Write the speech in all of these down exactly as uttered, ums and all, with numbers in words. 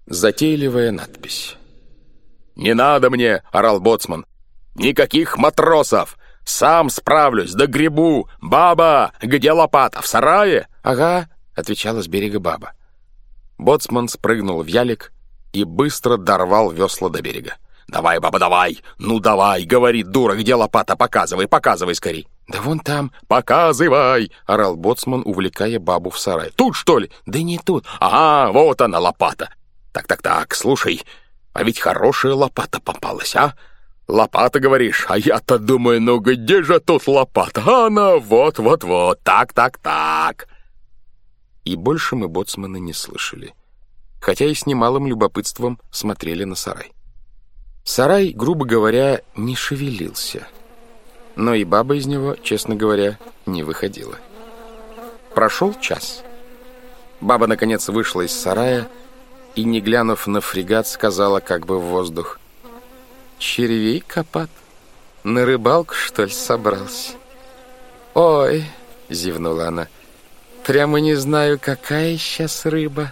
Затейливая надпись. «Не надо мне!» — орал боцман. «Никаких матросов! Сам справлюсь, догребу! Баба, где лопата, в сарае?» «Ага», — отвечала с берега баба. Боцман спрыгнул в ялик и быстро дорвал весла до берега. «Давай, баба, давай! Ну давай!» — говорит дура. «Где лопата? Показывай, показывай скорей!» «Да вон там!» «Показывай!» — орал боцман, увлекая бабу в сарай. «Тут, что ли?» «Да не тут!» «Ага, вот она, лопата!» «Так-так-так, слушай, а ведь хорошая лопата попалась, а? Лопата, говоришь? А я-то думаю, ну где же тут лопата? А она вот-вот-вот, так-так-так!» И больше мы боцмана не слышали, хотя и с немалым любопытством смотрели на сарай. Сарай, грубо говоря, не шевелился, но и баба из него, честно говоря, не выходила. Прошел час. Баба, наконец, вышла из сарая и, не глянув на фрегат, сказала как бы в воздух: «Червей копат, на рыбалку, что ли, собрался?» «Ой», — зевнула она, — «прямо не знаю, какая сейчас рыба».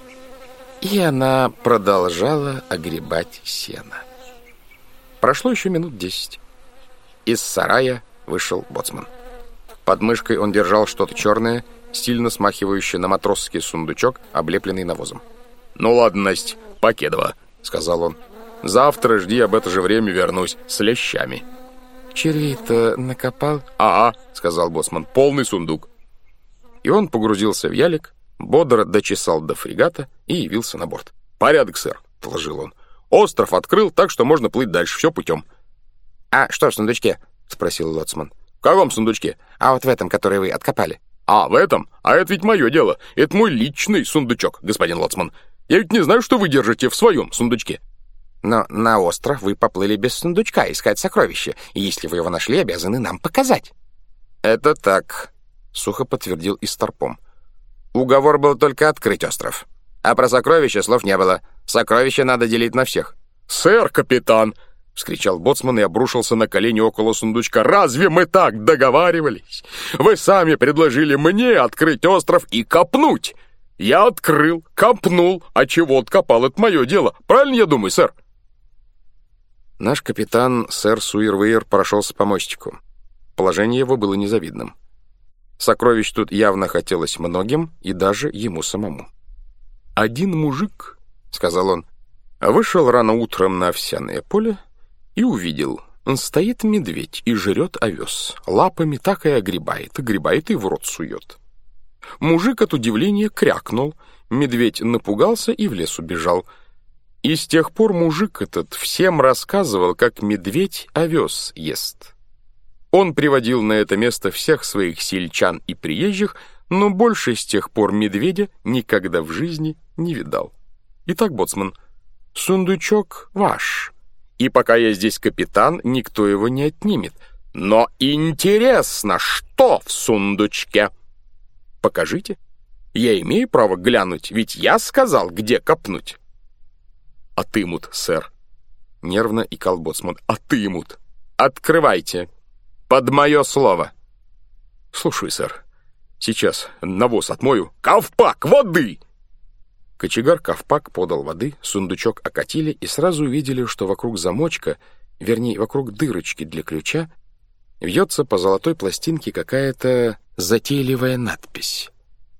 И она продолжала огребать сено. Прошло еще минут десять. Из сарая вышел боцман. Под мышкой он держал что-то черное, сильно смахивающее на матросский сундучок, облепленный навозом. «Ну ладно, Настя, покедова», — сказал он. «Завтра жди, об это же время вернусь с лещами». «Червей-то накопал?» «Ага», — сказал боцман, — «полный сундук». И он погрузился в ялик, бодро дочесал до фрегата и явился на борт. «Порядок, сэр», — доложил он. «Остров открыл, так что можно плыть дальше, все путем». «А что в сундучке?» — спросил лоцман. «В каком сундучке?» «А вот в этом, который вы откопали». «А, в этом? А это ведь мое дело. Это мой личный сундучок, господин лоцман. Я ведь не знаю, что вы держите в своем сундучке». «Но на остров вы поплыли без сундучка искать сокровища, и если вы его нашли, обязаны нам показать». «Это так», — сухо подтвердил Истарпом. «Уговор был только открыть остров. А про сокровища слов не было. Сокровища надо делить на всех». «Сэр, капитан!» — вскричал боцман и обрушился на колени около сундучка. «Разве мы так договаривались? Вы сами предложили мне открыть остров и копнуть. Я открыл, копнул, а чего откопал, это мое дело. Правильно я думаю, сэр?» Наш капитан, сэр Суирвейер, прошелся по мостику. Положение его было незавидным. Сокровищ тут явно хотелось многим, и даже ему самому. «Один мужик, — сказал он, — вышел рано утром на овсяное поле и увидел, он стоит медведь и жрет овес, лапами так и огребает, огребает и в рот сует. Мужик от удивления крякнул, медведь напугался и в лес убежал. И с тех пор мужик этот всем рассказывал, как медведь овес ест. Он приводил на это место всех своих сельчан и приезжих, но больше с тех пор медведя никогда в жизни не видал. Итак, боцман, сундучок ваш, и пока я здесь капитан, никто его не отнимет. Но интересно, что в сундучке? Покажите. Я имею право глянуть, ведь я сказал, где копнуть». «Атымут, сэр», — нервно икал боцман. «Атымут. Открывайте. Под мое слово». «Слушай, сэр. Сейчас навоз отмою. Ковпак, воды!» Кочегар Ковпак подал воды, сундучок окатили и сразу увидели, что вокруг замочка, вернее, вокруг дырочки для ключа, вьется по золотой пластинке какая-то затейливая надпись.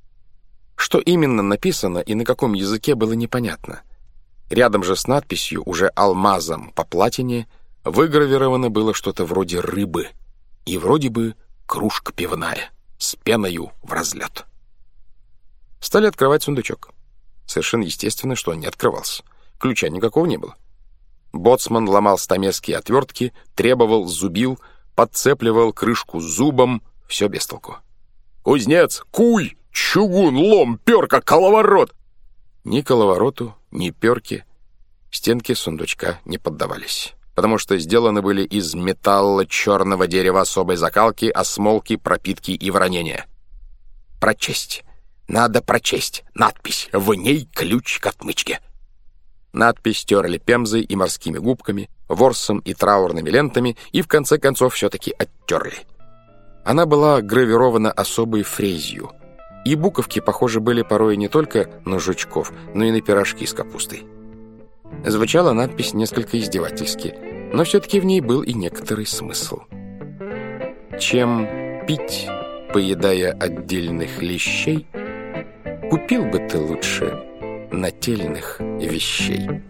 Что именно написано и на каком языке, было непонятно. Рядом же с надписью, уже алмазом по платине, выгравировано было что-то вроде рыбы и вроде бы кружка пивная с пеною в разлет. Стали открывать сундучок. Совершенно естественно, что он не открывался. Ключа никакого не было. Боцман ломал стамесские отвертки, требовал, зубил, подцепливал крышку зубом, все без толку. «Кузнец, куй, чугун, лом, перка, коловорот!» Ни коловороту, ни перки стенки сундучка не поддавались, потому что сделаны были из металла черного дерева особой закалки, осмолки, пропитки и воронения. «Прочесть! Надо прочесть! Надпись! В ней ключ к отмычке!» Надпись терли пемзой и морскими губками, ворсом и траурными лентами, и в конце концов все-таки оттерли. Она была гравирована особой фрезью, И буковки похожи были порой не только на жучков, но и на пирожки с капустой. Звучала надпись несколько издевательски, но все-таки в ней был и некоторый смысл. Чем пить, поедая отдельных лещей, купил бы ты лучше нательных вещей.